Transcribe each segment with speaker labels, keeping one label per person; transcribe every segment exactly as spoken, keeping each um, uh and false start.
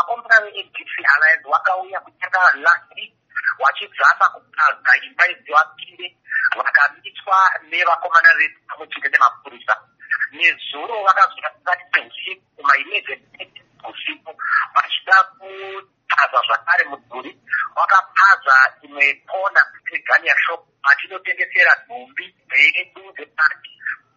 Speaker 1: vakomana veA D C Alliance vakauya kutanga last week vachidzama kupaza imba idzi vapinde vakamitswa nevakomana vedu pamwe chete nemapurisa. Nezuro vakasvika pakati peusiku kuma eleven usiku vachida kupaza zvakare mudhuri vakapaza imwe kona yeganiya shop vachinotengesera nhumbi dzedu dzepati.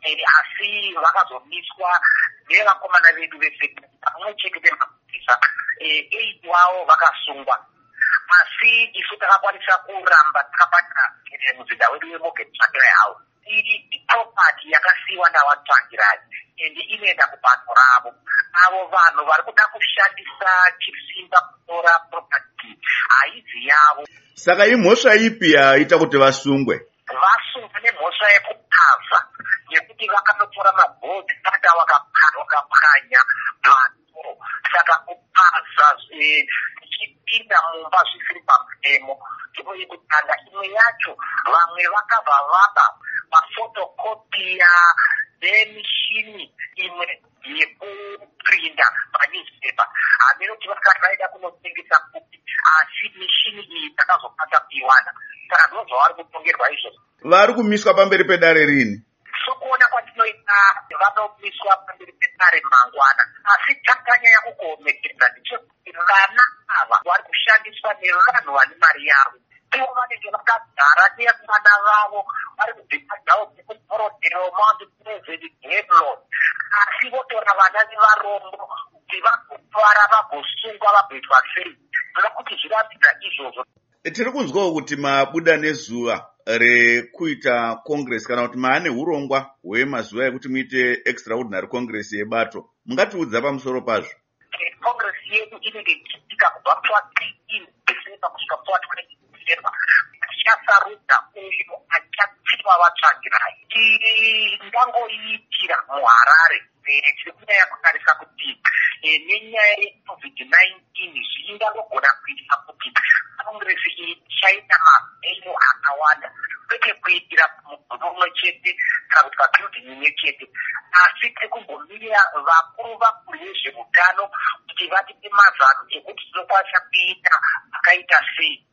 Speaker 1: Asi vakazomiswa nevakomana vedu vesekuriti pamwe chete nemapurisa. Eight wavo vakasungwa. Asi isu takakwanisa kuramba takabata muzinda wedu weMorgan House. Iyi property yakasiiwa navatsvagiraji ende inoenda kubato ravo. Avo vanhu vari kuda kushandisa chisimba kutora property haizi yavo.
Speaker 2: Saka imhosva ipi yaita kuti vasungwe?
Speaker 1: Vasungwa nemhosva yekupaza yekuti vakanotora mabhodhi ata vakapwanya vanhu. Saka kupaza ichipinda mumba zvisiri pamutemo. Ndipo yekutanga imwe yacho vamwe vakabva vapa mafotokopiya nemishini imwe yekuprinda panewspaper. Haminoti vakati vaida kunotengesa kuti asi mishini iyi takazopasa kuiwana. Saka ndozvavari kutongerwa izvozvo.
Speaker 2: Vari kumiswa pamberi pedare rini?
Speaker 1: Sokuona kwatinoita vanomiswa pamberi pedare mangwana. Asi chakanyanya kukomekedza ndechekuti vana ava vari kushandiswa nevanhu vane mari yavo. Ivo vanenge vakagara nevana vavo vari kudzipadzavo dzekutorodhera Mount Pleasant Headlong. Asi votora vana nevarombo kuti vagotwara vagosungwa vagoitwa sei. Toda kuti zvirambidza izvozvo.
Speaker 2: Tiri kunzwawo kuti mabuda nezuva rekuita congress kana kuti maane urongwa hwemazuva ekuti muite extraordinary congress yebato. Mungatiudza pamusoro pazvo?
Speaker 1: Congress yedu inenge ichiitika kubva pa-thirteen December kusvika pa-twenty December. Tichasarudza uyo achatsiva vatsvagiraji. Tingangoiitira muHarare. Tiri kunyanya kutarisa kuti nenyaya yeCovid nineteen zvingangogona kuita kuti congress iyi ichaita mavhenyu akawanda. Kwete kuitira munhu umwe chete kana kuti pabhilding imwe chete. Asi tekumbomira vakuru vakuru vezveutano kuti vatipe mazano ekuti tinokwanisa kuita akaita sei.